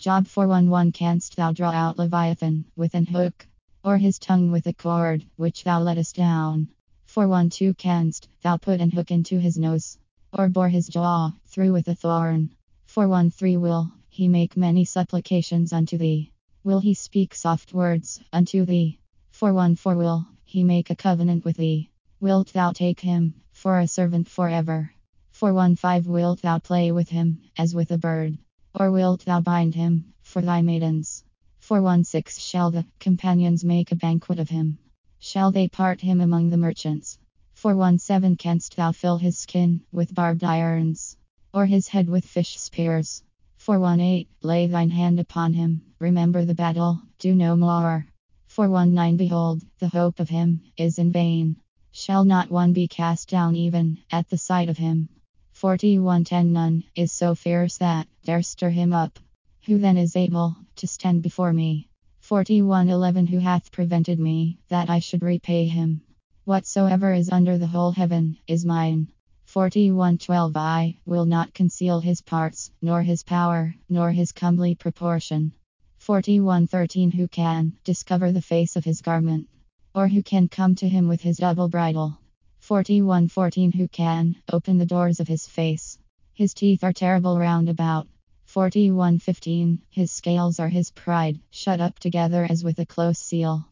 Job 411. Canst thou draw out Leviathan with an hook, or his tongue with a cord, which thou lettest down? 412. Canst thou put an hook into his nose, or bore his jaw through with a thorn? 413. Will he make many supplications unto thee? Will he speak soft words unto thee? 414. Will he make a covenant with thee? Wilt thou take him for a servant forever? 415. Wilt thou play with him as with a bird, or wilt thou bind him for thy maidens? 416. Shall the companions make a banquet of him? Shall they part him among the merchants? 417. Canst thou fill his skin with barbed irons, or his head with fish spears? 418. Lay thine hand upon him, remember the battle, do no more. 419. Behold, the hope of him is in vain. Shall not one be cast down even at the sight of him? 41:10. None is so fierce that dare stir him up. Who then is able to stand before me? 41:11. Who hath prevented me that I should repay him? Whatsoever is under the whole heaven is mine. 41:12. I will not conceal his parts, nor his power, nor his comely proportion. 41:13. Who can discover the face of his garment, or who can come to him with his double bridle? 41:14. Who can open the doors of his face? His teeth are terrible round about. 41:15. His scales are his pride, shut up together as with a close seal.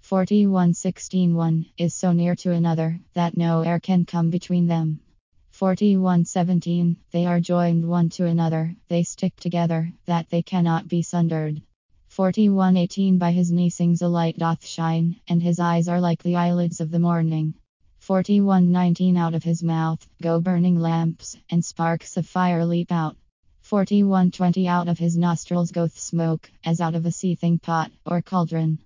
41:16. One is so near to another that no air can come between them. 41:17. They are joined one to another, they stick together, that they cannot be sundered. 41:18. By his neesings a light doth shine, and his eyes are like the eyelids of the morning. 41:19. Out of his mouth go burning lamps, and sparks of fire leap out. 41:20. Out of his nostrils goeth smoke, as out of a seething pot or cauldron.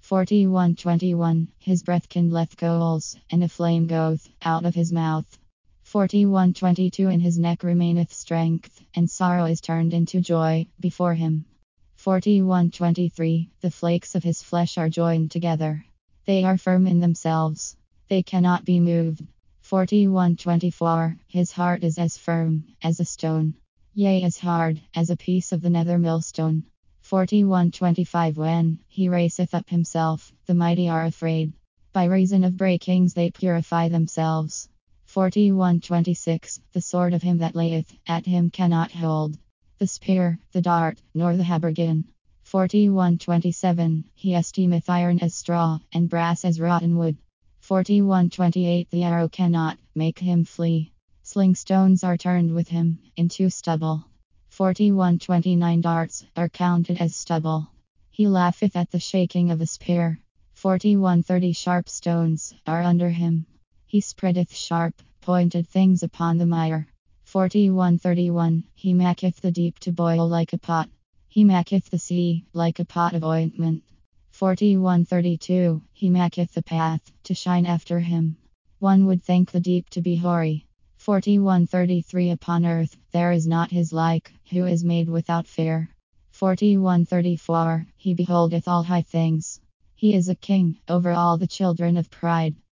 41:21. His breath kindleth coals, and a flame goeth out of his mouth. 41:22. In his neck remaineth strength, and sorrow is turned into joy before him. 41:23. The flakes of his flesh are joined together. They are firm in themselves, they cannot be moved. 41:24. His heart is as firm as a stone, yea, as hard as a piece of the nether millstone. 41:25. When he raiseth up himself, the mighty are afraid. By reason of breakings they purify themselves. 41:26. The sword of him that layeth at him cannot hold, the spear, the dart, nor the habergeon. 41:27. He esteemeth iron as straw, and brass as rotten wood. 41:28. The arrow cannot make him flee. Sling stones are turned with him into stubble. 41:29. Darts are counted as stubble. He laugheth at the shaking of a spear. 41:30. Sharp stones are under him. He spreadeth sharp, pointed things upon the mire. 41:31. He maketh the deep to boil like a pot. He maketh the sea like a pot of ointment. 41:32. He maketh the path to shine after him. One would think the deep to be hoary. 41:33. Upon earth there is not his like, who is made without fear. 41:34. He beholdeth all high things. He is a king over all the children of pride.